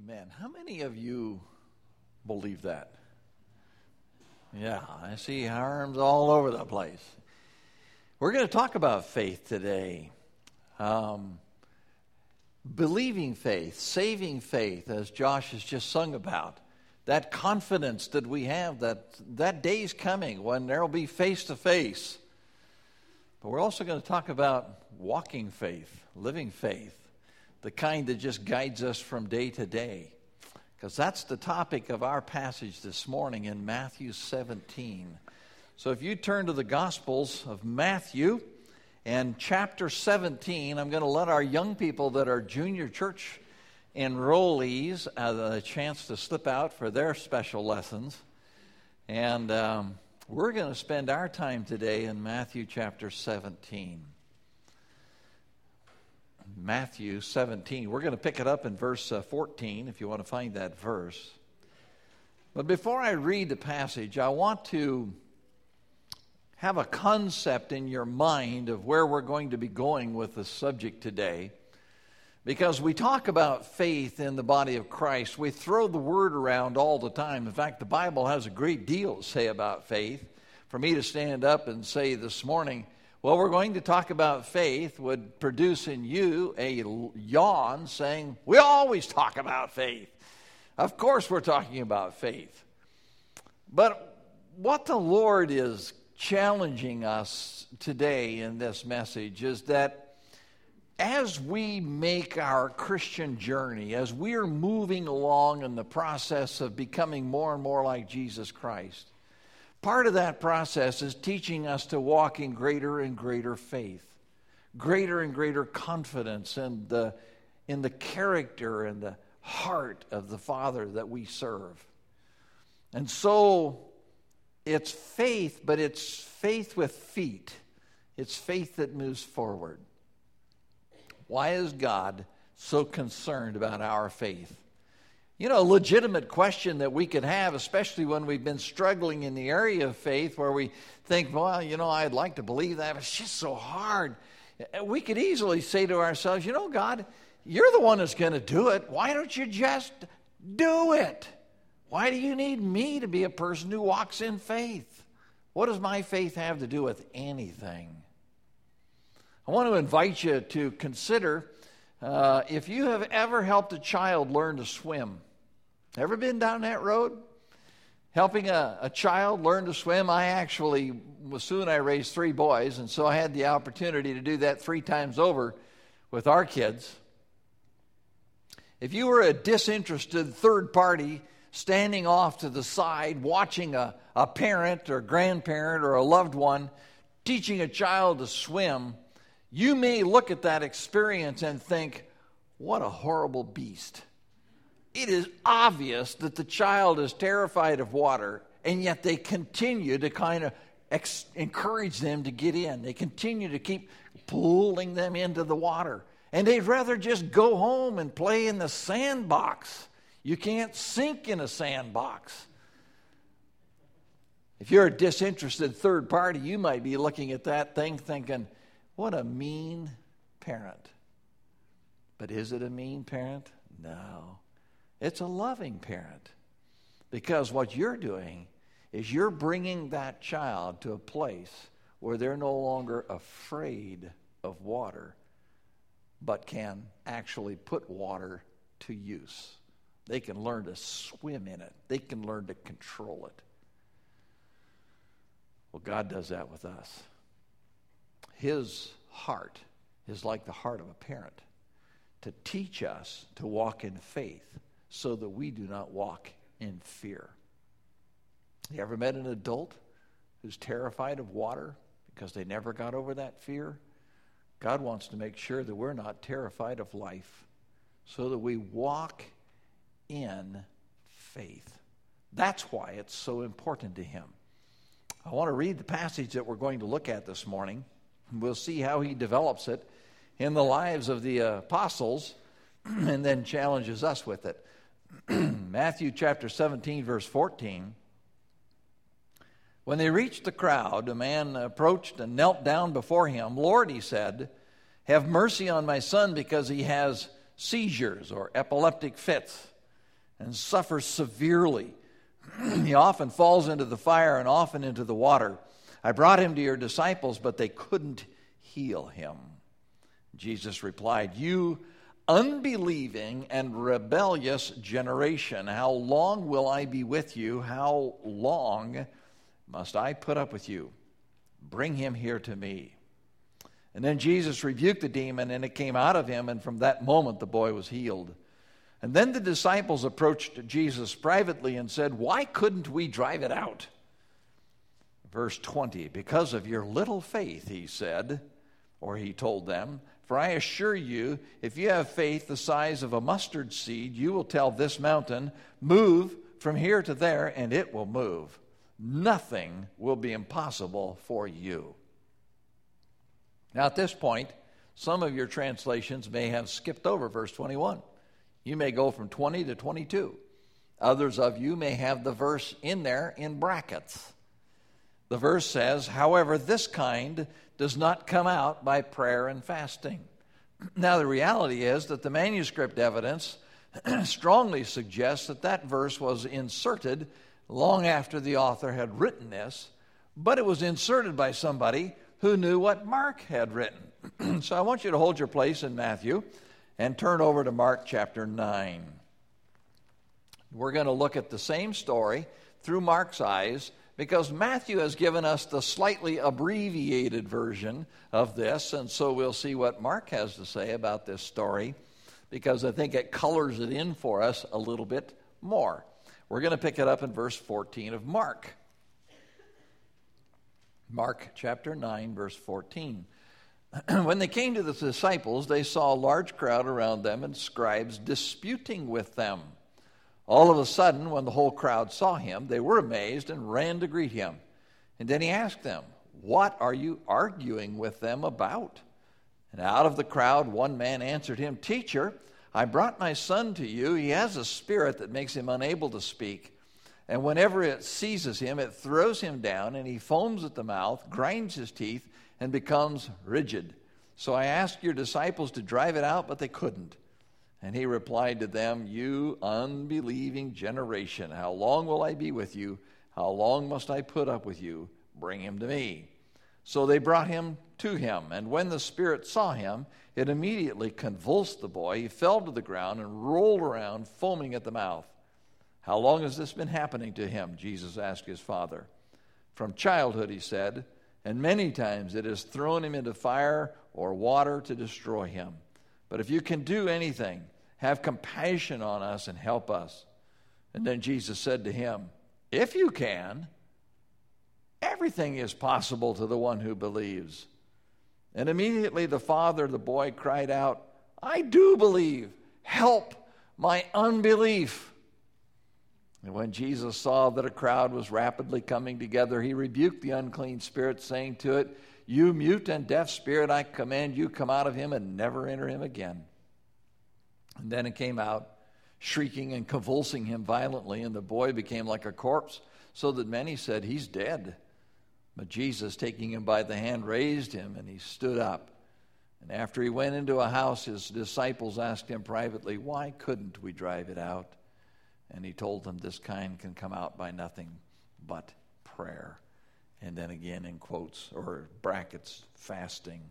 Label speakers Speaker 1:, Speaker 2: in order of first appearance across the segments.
Speaker 1: Amen. How many of you believe that? Yeah, I see arms all over the place. We're going to talk about faith today. Believing faith, saving faith, as Josh has just sung about. That confidence that we have that day's coming when there will be face-to-face. But we're also going to talk about walking faith, living faith, the kind that just guides us from day to day. Because that's the topic of our passage this morning in Matthew 17. So if you turn to the Gospels of Matthew and chapter 17, I'm going to let our young people that are junior church enrollees a chance to slip out for their special lessons. And we're going to spend our time today in Matthew chapter 17. Matthew 17. We're going to pick it up in verse 14 if you want to find that verse. But before I read the passage, I want to have a concept in your mind of where we're going to be going with the subject today. Because we talk about faith in the body of Christ. We throw the word around all the time. In fact, the Bible has a great deal to say about faith. For me to stand up and say this morning, well, we're going to talk about faith would produce in you a yawn saying, we always talk about faith. Of course we're talking about faith. But what the Lord is challenging us today in this message is that as we make our Christian journey, as we are moving along in the process of becoming more and more like Jesus Christ, part of that process is teaching us to walk in greater and greater faith, greater and greater confidence in the character and the heart of the Father that we serve. And so it's faith, but it's faith with feet. It's faith that moves forward. Why is God so concerned about our faith? You know, a legitimate question that we could have, especially when we've been struggling in the area of faith where we think, well, you know, I'd like to believe that, but it's just so hard. We could easily say to ourselves, you know, God, you're the one that's going to do it. Why don't you just do it? Why do you need me to be a person who walks in faith? What does my faith have to do with anything? I want to invite you to consider if you have ever helped a child learn to swim. Ever been down that road? Helping a child learn to swim? I raised 3 boys, and so I had the opportunity to do that 3 times over with our kids. If you were a disinterested third party standing off to the side, watching a parent or grandparent or a loved one teaching a child to swim, you may look at that experience and think, what a horrible beast. It is obvious that the child is terrified of water, and yet they continue to kind of encourage them to get in. They continue to keep pulling them into the water. And they'd rather just go home and play in the sandbox. You can't sink in a sandbox. If you're a disinterested third party, you might be looking at that thing thinking, what a mean parent. But is it a mean parent? No. It's a loving parent. Because what you're doing is you're bringing that child to a place where they're no longer afraid of water, but can actually put water to use. They can learn to swim in it. They can learn to control it. Well, God does that with us. His heart is like the heart of a parent, to teach us to walk in faith so that we do not walk in fear. You ever met an adult who's terrified of water because they never got over that fear? God wants to make sure that we're not terrified of life so that we walk in faith. That's why it's so important to Him. I want to read the passage that we're going to look at this morning. We'll see how He develops it in the lives of the apostles and then challenges us with it. Matthew chapter 17, verse 14. When they reached the crowd, a man approached and knelt down before Him. Lord, he said, have mercy on my son because he has seizures or epileptic fits. and suffers severely. He often falls into the fire and often into the water. I brought him to your disciples, but they couldn't heal him." Jesus replied, "You unbelieving and rebellious generation, how long will I be with you? How long must I put up with you? Bring him here to me." And then Jesus rebuked the demon, and it came out of him, and from that moment the boy was healed. And then the disciples approached Jesus privately and said, "Why couldn't we drive it out?" Verse 20, "Because of your little faith," he said, or he told them, "For I assure you, if you have faith the size of a mustard seed, you will tell this mountain, 'Move from here to there,' and it will move. Nothing will be impossible for you." Now at this point, some of your translations may have skipped over verse 21. You may go from 20 to 22. Others of you may have the verse in there in brackets. The verse says, "However, this kind does not come out by prayer and fasting." Now, the reality is that the manuscript evidence strongly suggests that that verse was inserted long after the author had written this, but it was inserted by somebody who knew what Mark had written. So I want you to hold your place in Matthew and turn over to Mark chapter 9. We're going to look at the same story through Mark's eyes, because Matthew has given us the slightly abbreviated version of this, and so we'll see what Mark has to say about this story, because I think it colors it in for us a little bit more. We're going to pick it up in verse 14 of Mark. Mark chapter 9, verse 14. "When they came to the disciples, they saw a large crowd around them and scribes disputing with them. All of a sudden, when the whole crowd saw him, they were amazed and ran to greet him. And then he asked them, 'What are you arguing with them about?' And out of the crowd, one man answered him, 'Teacher, I brought my son to you. He has a spirit that makes him unable to speak. And whenever it seizes him, it throws him down, and he foams at the mouth, grinds his teeth, and becomes rigid. So I asked your disciples to drive it out, but they couldn't.' And he replied to them, 'You unbelieving generation, how long will I be with you? How long must I put up with you? Bring him to me.' So they brought him to him, and when the spirit saw him, it immediately convulsed the boy. He fell to the ground and rolled around, foaming at the mouth. 'How long has this been happening to him?' Jesus asked his father. 'From childhood,' he said, 'and many times it has thrown him into fire or water to destroy him. But if you can do anything, have compassion on us and help us.' And then Jesus said to him, 'If you can, everything is possible to the one who believes.' And immediately the father of the boy cried out, 'I do believe. Help my unbelief.' And when Jesus saw that a crowd was rapidly coming together, he rebuked the unclean spirit, saying to it, 'You mute and deaf spirit, I command you, come out of him and never enter him again.' And then it came out, shrieking and convulsing him violently, and the boy became like a corpse, so that many said, 'He's dead.' But Jesus, taking him by the hand, raised him, and he stood up. And after he went into a house, his disciples asked him privately, 'Why couldn't we drive it out?' And he told them, 'This kind can come out by nothing but prayer.'" And then again in quotes or brackets, fasting.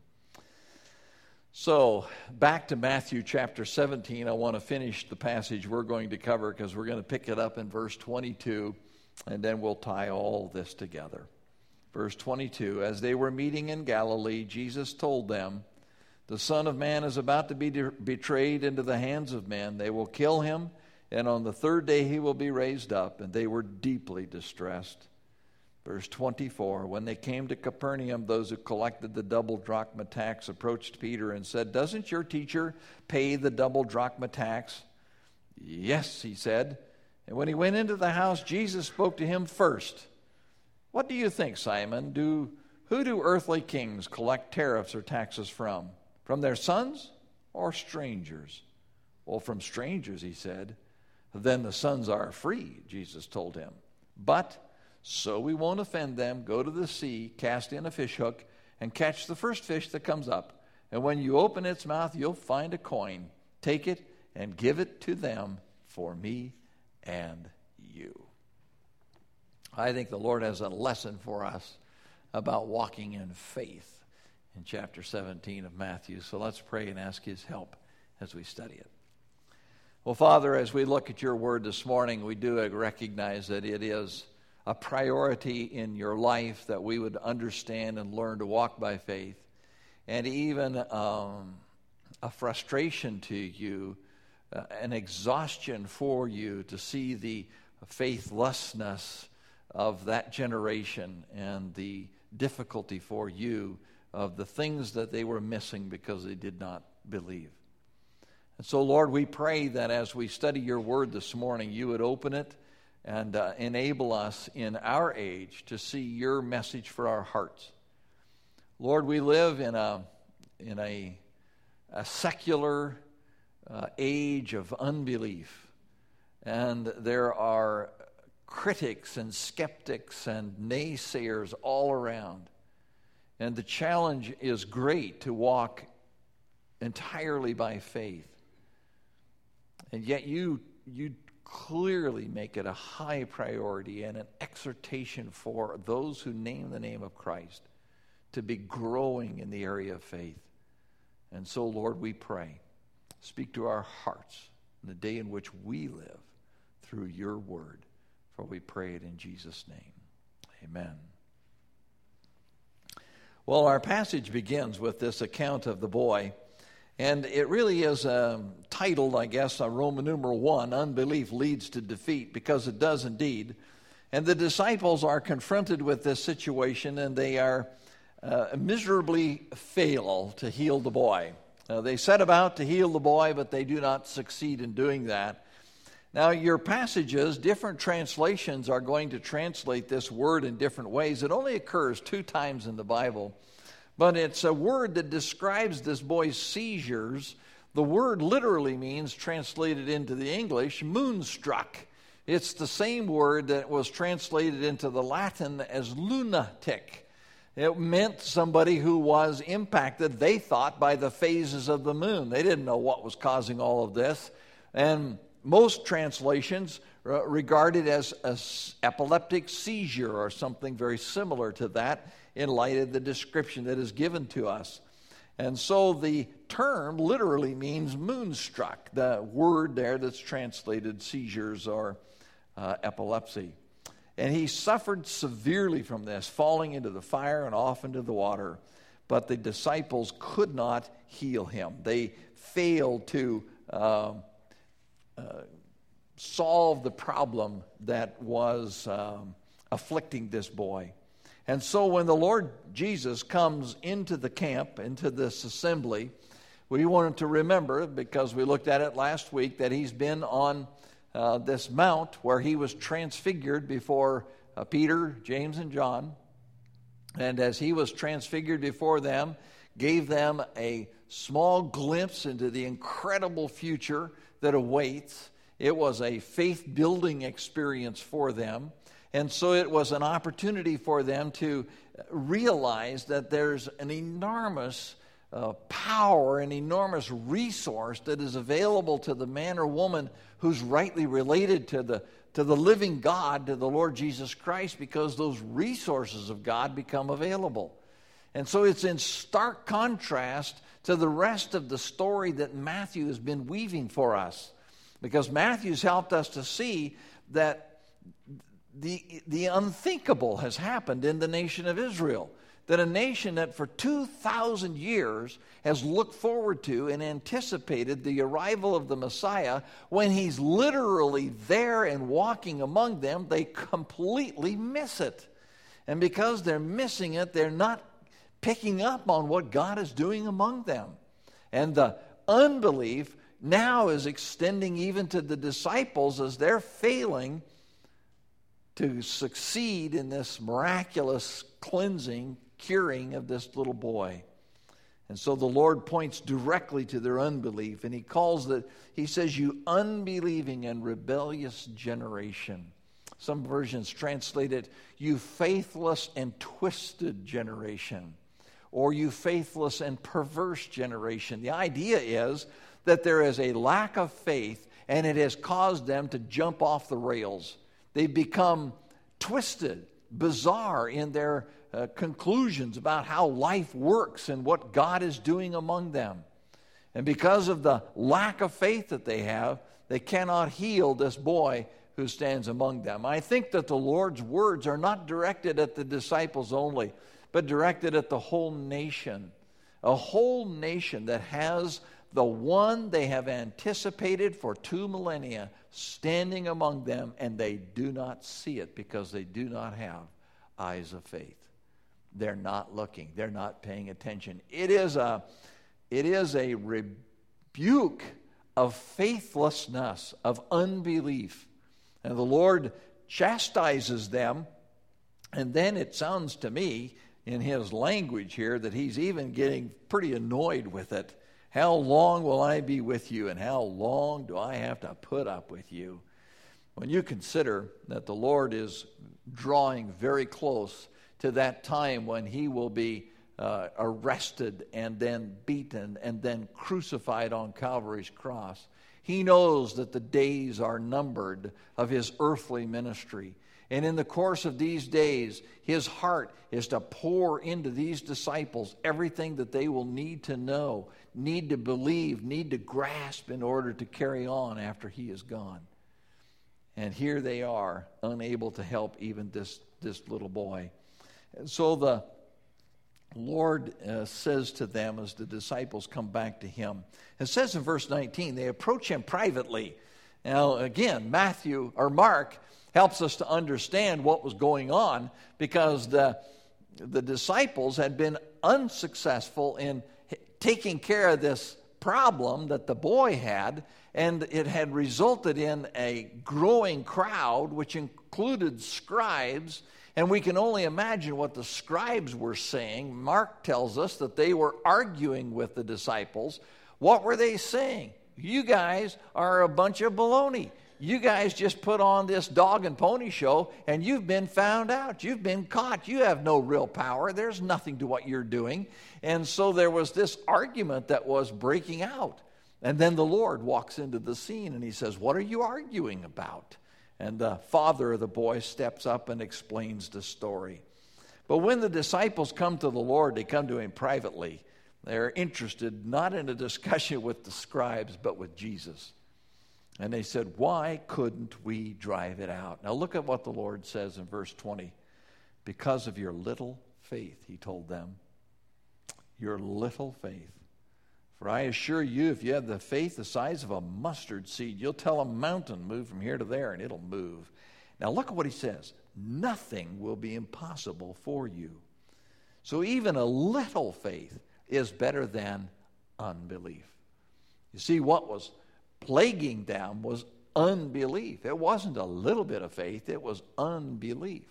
Speaker 1: So back to Matthew chapter 17. I want to finish the passage we're going to cover, because we're going to pick it up in verse 22, and then we'll tie all this together. Verse 22, "As they were meeting in Galilee, Jesus told them, 'The Son of Man is about to be betrayed into the hands of men. They will kill him, and on the third day he will be raised up.' And they were deeply distressed." Verse 24, "When they came to Capernaum, those who collected the double drachma tax approached Peter and said, 'Doesn't your teacher pay the double drachma tax?' 'Yes,' he said. And when he went into the house, Jesus spoke to him first. 'What do you think, Simon? Who do earthly kings collect tariffs or taxes from? From their sons or strangers?' 'Well, from strangers,' he said. 'Then the sons are free,' Jesus told him. 'But so we won't offend them. Go to the sea, cast in a fish hook, and catch the first fish that comes up. And when you open its mouth, you'll find a coin. Take it and give it to them for me and you. I think the Lord has a lesson for us about walking in faith in chapter 17 of Matthew. So let's pray and ask his help as we study it. Well, Father, as we look at your word this morning, we do recognize that it is a priority in your life that we would understand and learn to walk by faith, and even a frustration to you, an exhaustion for you to see the faithlessness of that generation and the difficulty for you of the things that they were missing because they did not believe. And so, Lord, we pray that as we study your word this morning, you would open it and enable us in our age to see your message for our hearts. Lord, we live in a secular age of unbelief, and there are critics and skeptics and naysayers all around. And the challenge is great to walk entirely by faith. And yet you clearly make it a high priority and an exhortation for those who name the name of Christ to be growing in the area of faith. And so, Lord, we pray, speak to our hearts in the day in which we live through your word. For we pray it in Jesus' name. Amen. Well, our passage begins with this account of the boy. And it really is titled, I guess, Roman numeral 1, Unbelief Leads to Defeat, because it does indeed. And the disciples are confronted with this situation, and they are miserably fail to heal the boy. They set about to heal the boy, but they do not succeed in doing that. Now, your passages, different translations are going to translate this word in different ways. It only occurs 2 times in the Bible. But it's a word that describes this boy's seizures. The word literally means, translated into the English, moonstruck. It's the same word that was translated into the Latin as lunatic. It meant somebody who was impacted, they thought, by the phases of the moon. They didn't know what was causing all of this. And most translations regard it as an epileptic seizure or something very similar to that, in light of the description that is given to us. And so the term literally means moonstruck, the word there that's translated seizures or epilepsy. And he suffered severely from this, falling into the fire and off into the water. But the disciples could not heal him. They failed to solve the problem that was afflicting this boy. And so when the Lord Jesus comes into the camp, into this assembly, we wanted to remember, because we looked at it last week, that he's been on this mount where he was transfigured before Peter, James, and John. And as he was transfigured before them, gave them a small glimpse into the incredible future that awaits. It was a faith-building experience for them. And so it was an opportunity for them to realize that there's an enormous power, an enormous resource that is available to the man or woman who's rightly related to the living God, to the Lord Jesus Christ, because those resources of God become available. And so it's in stark contrast to the rest of the story that Matthew has been weaving for us, because Matthew's helped us to see that the unthinkable has happened in the nation of Israel. That a nation that for 2,000 years has looked forward to and anticipated the arrival of the Messiah, when he's literally there and walking among them, they completely miss it. And because they're missing it, they're not picking up on what God is doing among them. And the unbelief now is extending even to the disciples as they're failing to succeed in this miraculous cleansing, curing of this little boy. And so the Lord points directly to their unbelief, and he says, "You unbelieving and rebellious generation." Some versions translate it, "You faithless and twisted generation," or "You faithless and perverse generation." The idea is that there is a lack of faith and it has caused them to jump off the rails. They've become twisted, bizarre in their conclusions about how life works and what God is doing among them. And because of the lack of faith that they have, they cannot heal this boy who stands among them. I think that the Lord's words are not directed at the disciples only, but directed at the whole nation. A whole nation that has the one they have anticipated for 2 millennia standing among them, and they do not see it because they do not have eyes of faith. They're not looking. They're not paying attention. It is a rebuke of faithlessness, of unbelief. And the Lord chastises them, and then it sounds to me in his language here that he's even getting pretty annoyed with it. How long will I be with you, and how long do I have to put up with you? When you consider that the Lord is drawing very close to that time when he will be arrested and then beaten and then crucified on Calvary's cross, he knows that the days are numbered of his earthly ministry. And in the course of these days, his heart is to pour into these disciples everything that they will need to know, need to believe, need to grasp in order to carry on after he is gone. And here they are, unable to help even this little boy. And so the Lord says to them as the disciples come back to him. It says in verse 19, they approach him privately. Now, again, Mark helps us to understand what was going on because the disciples had been unsuccessful in taking care of this problem that the boy had, and it had resulted in a growing crowd, which included scribes. And we can only imagine what the scribes were saying. Mark tells us that they were arguing with the disciples. What were they saying? You guys are a bunch of baloney. You guys just put on this dog and pony show, and you've been found out. You've been caught. You have no real power. There's nothing to what you're doing. And so there was this argument that was breaking out. And then the Lord walks into the scene, and he says, "What are you arguing about?" And the father of the boy steps up and explains the story. But when the disciples come to the Lord, they come to him privately. They're interested not in a discussion with the scribes, but with Jesus. And they said, "Why couldn't we drive it out?" Now look at what the Lord says in verse 20. "Because of your little faith," he told them. Your little faith. "For I assure you, if you have the faith the size of a mustard seed, you'll tell a mountain, move from here to there, and it'll move." Now look at what he says. "Nothing will be impossible for you." So even a little faith is better than unbelief. You see, what was plaguing them was unbelief. It wasn't a little bit of faith, it was unbelief.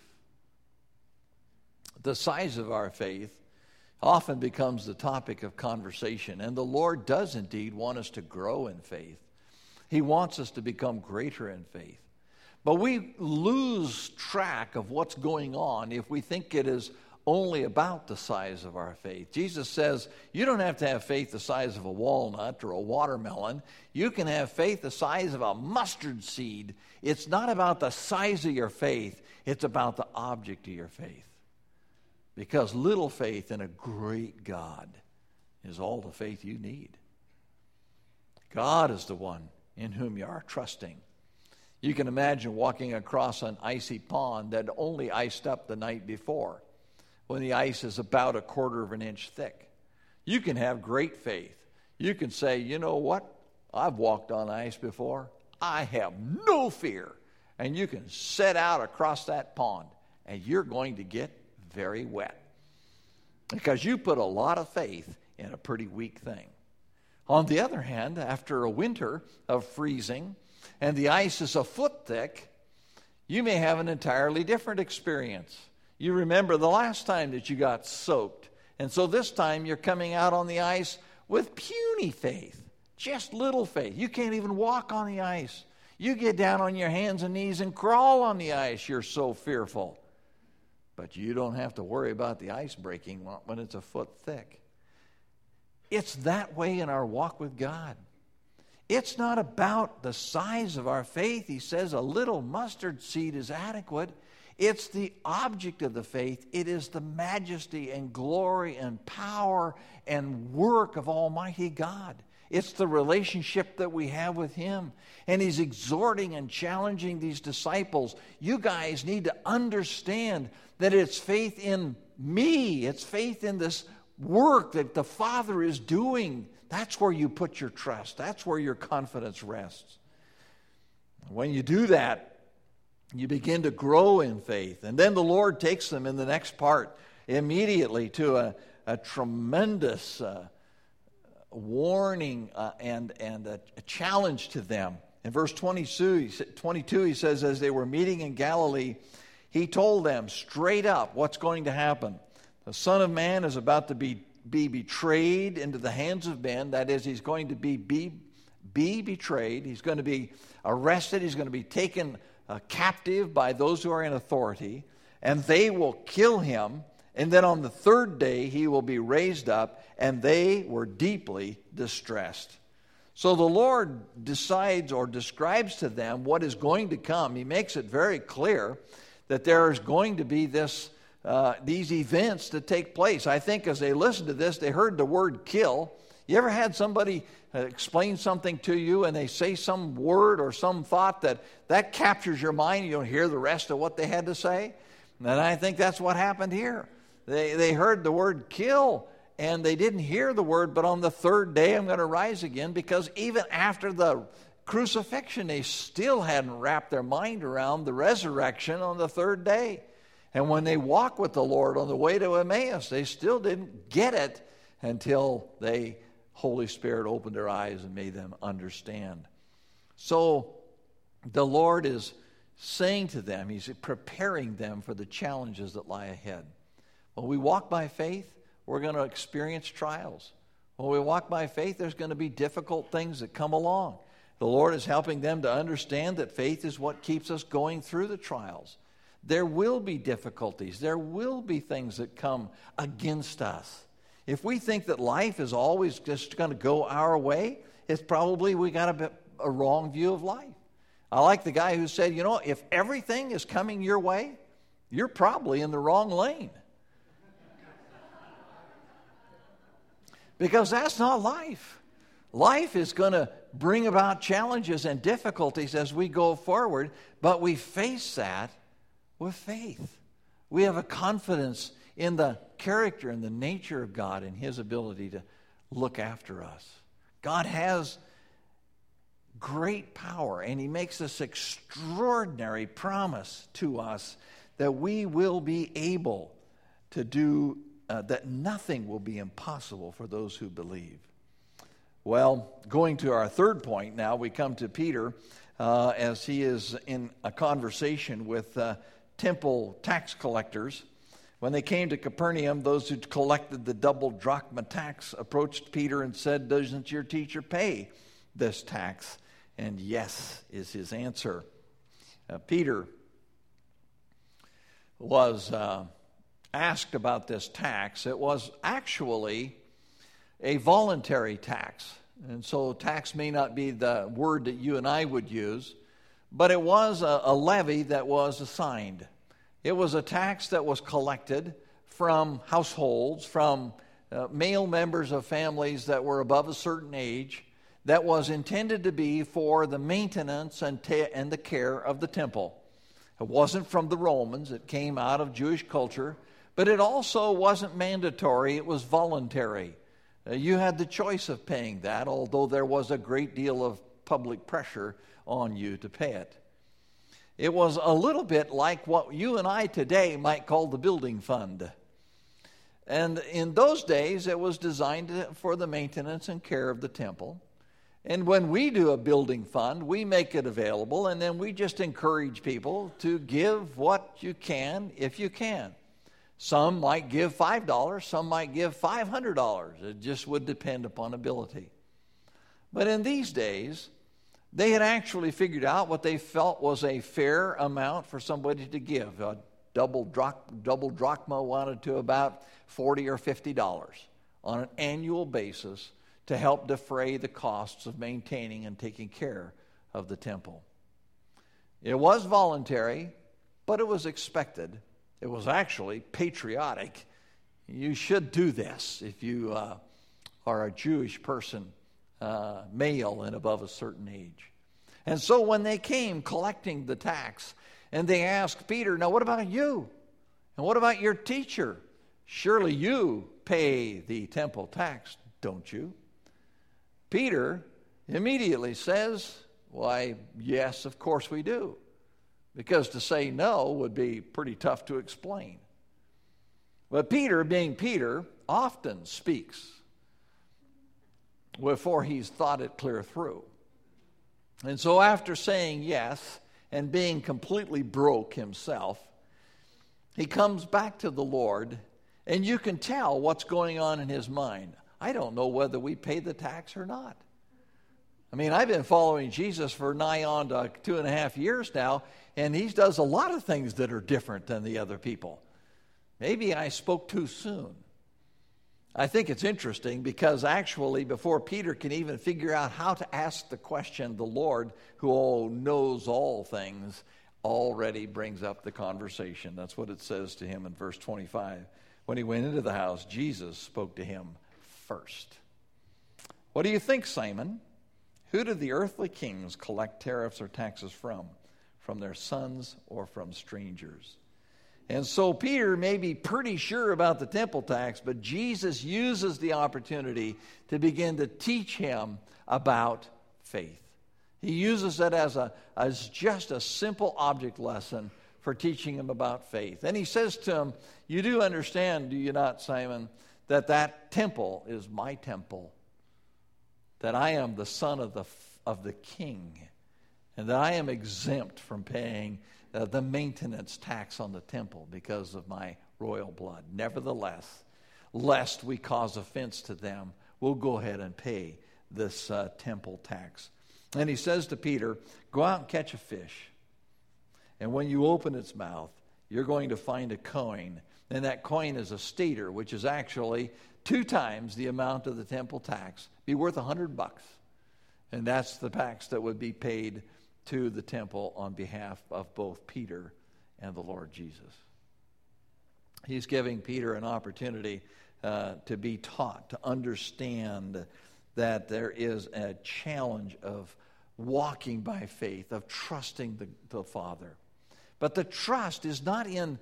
Speaker 1: The size of our faith often becomes the topic of conversation, and the Lord does indeed want us to grow in faith. He wants us to become greater in faith. But we lose track of what's going on if we think it is only about the size of our faith. Jesus says you don't have to have faith the size of a walnut or a watermelon. You can have faith the size of a mustard seed. It's not about the size of your faith. It's about the object of your faith. Because little faith in a great God is all the faith you need. God is the one in whom you are trusting. You can imagine walking across an icy pond that only iced up the night before, when the ice is about 1/4 of an inch thick. You can have great faith. You can say, "You know what? I've walked on ice before. I have no fear." And you can set out across that pond, and you're going to get very wet because you put a lot of faith in a pretty weak thing. On the other hand, after a winter of freezing and the ice is a foot thick, you may have an entirely different experience. You remember the last time that you got soaked, and so this time you're coming out on the ice with puny faith, just little faith. You can't even walk on the ice. You get down on your hands and knees and crawl on the ice. You're so fearful. But you don't have to worry about the ice breaking when it's a foot thick. It's that way in our walk with God. It's not about the size of our faith. He says a little mustard seed is adequate. It's the object of the faith. It is the majesty and glory and power and work of Almighty God. It's the relationship that we have with Him. And He's exhorting and challenging these disciples. You guys need to understand that it's faith in me. It's faith in this work that the Father is doing. That's where you put your trust. That's where your confidence rests. When you do that, you begin to grow in faith. And then the Lord takes them in the next part immediately to a tremendous warning and a challenge to them. In verse 22, he says, as they were meeting in Galilee, He told them straight up what's going to happen. The Son of Man is about to be betrayed into the hands of men. That is, He's going to be betrayed. He's going to be arrested. He's going to be taken captive by those who are in authority. And they will kill Him. And then on the third day, He will be raised up. And they were deeply distressed. So the Lord decides or describes to them what is going to come. He makes it very clear that there is going to be these events that take place. I think as they listened to this, they heard the word kill. You ever had somebody explain something to you and they say some word or some thought that captures your mind? You don't hear the rest of what they had to say? And I think that's what happened here. They heard the word kill and they didn't hear the word, but on the third day I'm going to rise again, because even after the crucifixion, they still hadn't wrapped their mind around the resurrection on the third day. And when they walked with the Lord on the way to Emmaus, they still didn't get it until Holy Spirit opened their eyes and made them understand. So the Lord is saying to them, He's preparing them for the challenges that lie ahead. When we walk by faith, we're going to experience trials. When we walk by faith, there's going to be difficult things that come along. The Lord is helping them to understand that faith is what keeps us going through the trials. There will be difficulties. There will be things that come against us. If we think that life is always just going to go our way, it's probably we got a wrong view of life. I like the guy who said, if everything is coming your way, you're probably in the wrong lane. Because that's not life. Life is going to bring about challenges and difficulties as we go forward, but we face that with faith. We have a confidence in the character and the nature of God and His ability to look after us. God has great power, and He makes this extraordinary promise to us that we will be able to do, that nothing will be impossible for those who believe. Well, going to our third point now, we come to Peter as he is in a conversation with temple tax collectors. When they came to Capernaum, those who collected the double drachma tax approached Peter and said, "Doesn't your teacher pay this tax?" And yes is his answer. Peter was asked about this tax. It was actually a voluntary tax. And so tax may not be the word that you and I would use, but it was a levy that was assigned. It was a tax that was collected from households, from male members of families that were above a certain age, that was intended to be for the maintenance and the care of the temple. It wasn't from the Romans. It came out of Jewish culture, but it also wasn't mandatory. It was voluntary. You had the choice of paying that, although there was a great deal of public pressure on you to pay it. It was a little bit like what you and I today might call the building fund. And in those days, it was designed for the maintenance and care of the temple. And when we do a building fund, we make it available, and then we just encourage people to give what you can if you can. Some might give $5, some might give $500. It just would depend upon ability. But in these days, they had actually figured out what they felt was a fair amount for somebody to give. A double drachma wanted to about $40 or $50 on an annual basis to help defray the costs of maintaining and taking care of the temple. It was voluntary, but it was expected. It was actually patriotic. You should do this if you are a Jewish person, male and above a certain age. And so when they came collecting the tax, and they asked Peter, now what about you? And what about your teacher? Surely you pay the temple tax, don't you? Peter immediately says, why, yes, of course we do. Because to say no would be pretty tough to explain. But Peter, being Peter, often speaks before he's thought it clear through. And so after saying yes and being completely broke himself, he comes back to the Lord, and you can tell what's going on in his mind. I don't know whether we pay the tax or not. I mean, I've been following Jesus for nigh on to 2.5 years now, and he does a lot of things that are different than the other people. Maybe I spoke too soon. I think it's interesting because actually before Peter can even figure out how to ask the question, the Lord, who knows all things, already brings up the conversation. That's what it says to him in verse 25. When he went into the house, Jesus spoke to him first. What do you think, Simon? Who do the earthly kings collect tariffs or taxes from? From their sons or from strangers? And so Peter may be pretty sure about the temple tax, but Jesus uses the opportunity to begin to teach him about faith. He uses it as just a simple object lesson for teaching him about faith. And he says to him, you do understand, do you not, Simon, that temple is my temple, that I am the son of the king, and that I am exempt from paying the maintenance tax on the temple because of my royal blood. Nevertheless, lest we cause offense to them, we'll go ahead and pay this temple tax. And he says to Peter, go out and catch a fish. And when you open its mouth, you're going to find a coin. And that coin is a stater, which is actually 2 times the amount of the temple tax. Be worth $100. And that's the tax that would be paid to the temple on behalf of both Peter and the Lord Jesus. He's giving Peter an opportunity to be taught, to understand that there is a challenge of walking by faith, of trusting the Father. But the trust is not in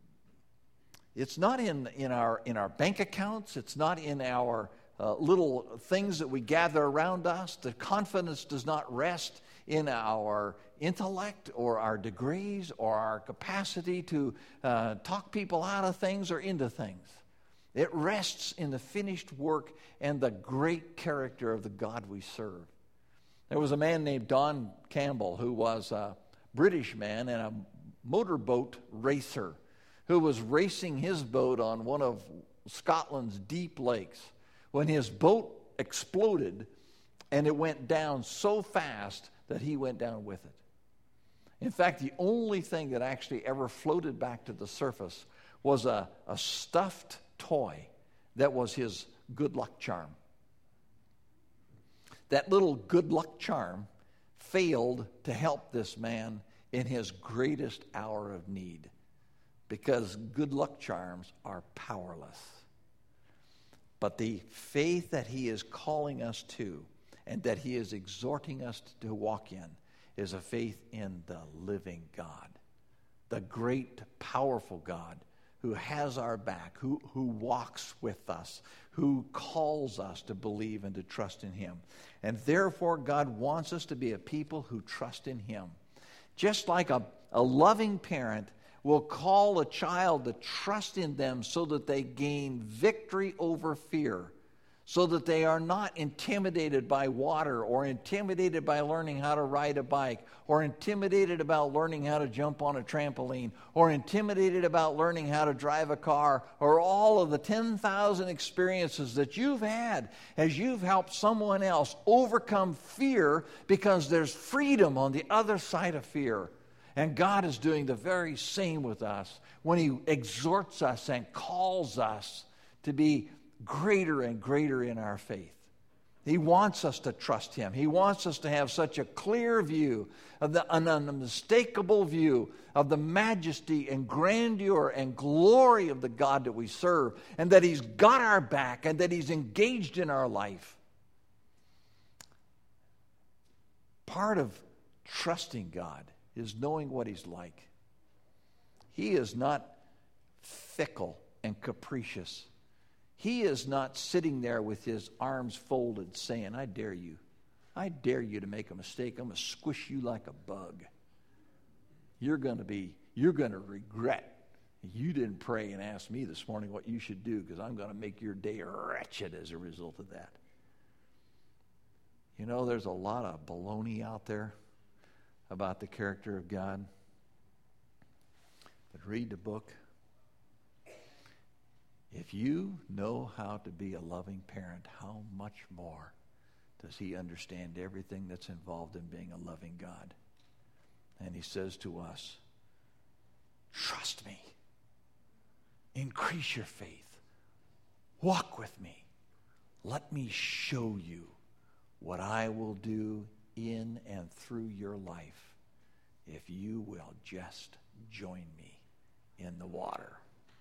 Speaker 1: our bank accounts. It's not in our little things that we gather around us. The confidence does not rest in our intellect or our degrees or our capacity to talk people out of things or into things. It rests in the finished work and the great character of the God we serve. There was a man named Don Campbell who was a British man and a motorboat racer who was racing his boat on one of Scotland's deep lakes when his boat exploded and it went down so fast that he went down with it. In fact, the only thing that actually ever floated back to the surface was a stuffed toy that was his good luck charm. That little good luck charm failed to help this man in his greatest hour of need because good luck charms are powerless. But the faith that he is calling us to and that he is exhorting us to walk in is a faith in the living God, the great, powerful God who has our back, who walks with us, who calls us to believe and to trust in him. And therefore, God wants us to be a people who trust in him. Just like a loving parent will call a child to trust in them so that they gain victory over fear, so that they are not intimidated by water or intimidated by learning how to ride a bike or intimidated about learning how to jump on a trampoline or intimidated about learning how to drive a car or all of the 10,000 experiences that you've had as you've helped someone else overcome fear, because there's freedom on the other side of fear. And God is doing the very same with us when he exhorts us and calls us to be greater and greater in our faith. He wants us to trust Him. He wants us to have such a clear view, an unmistakable view of the majesty and grandeur and glory of the God that we serve, and that He's got our back and that He's engaged in our life. Part of trusting God is knowing what He's like. He is not fickle and capricious. He is not sitting there with His arms folded saying, I dare you. I dare you to make a mistake. I'm going to squish you like a bug. You're going to regret you didn't pray and ask me this morning what you should do, because I'm going to make your day wretched as a result of that. You know, there's a lot of baloney out there about the character of God. But read the book. If you know how to be a loving parent, how much more does He understand everything that's involved in being a loving God? And He says to us, trust me. Increase your faith. Walk with me. Let me show you what I will do in and through your life if you will just join me in the water.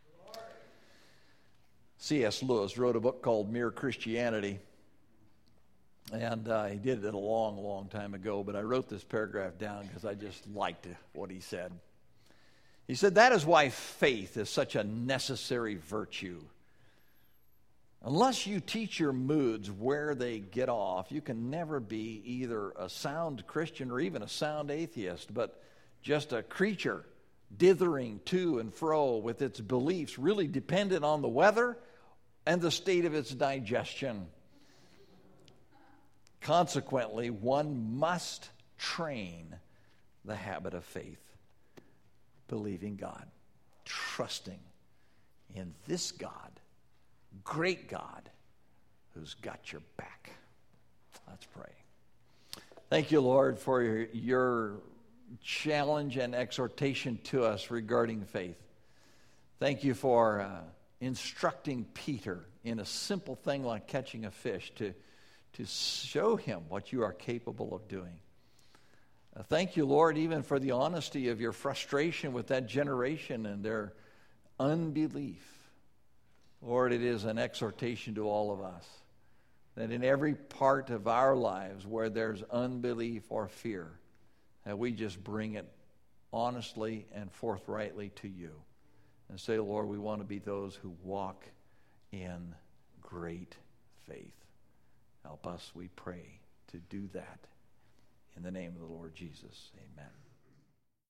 Speaker 1: C.S. Lewis wrote a book called Mere Christianity, and he did it a long, long time ago, but I wrote this paragraph down because I just liked what he said. He said, that is why faith is such a necessary virtue. Unless you teach your moods where they get off, you can never be either a sound Christian or even a sound atheist, but just a creature dithering to and fro with its beliefs, really dependent on the weather and the state of its digestion. Consequently, one must train the habit of faith, believing God, trusting in this God, great God, who's got your back. Let's pray. Thank you, Lord, for your challenge and exhortation to us regarding faith. Thank you for instructing Peter in a simple thing like catching a fish to show him what you are capable of doing. Thank you, Lord, even for the honesty of your frustration with that generation and their unbelief. Lord, it is an exhortation to all of us that in every part of our lives where there's unbelief or fear, that we just bring it honestly and forthrightly to you and say, Lord, we want to be those who walk in great faith. Help us, we pray, to do that. In the name of the Lord Jesus, amen.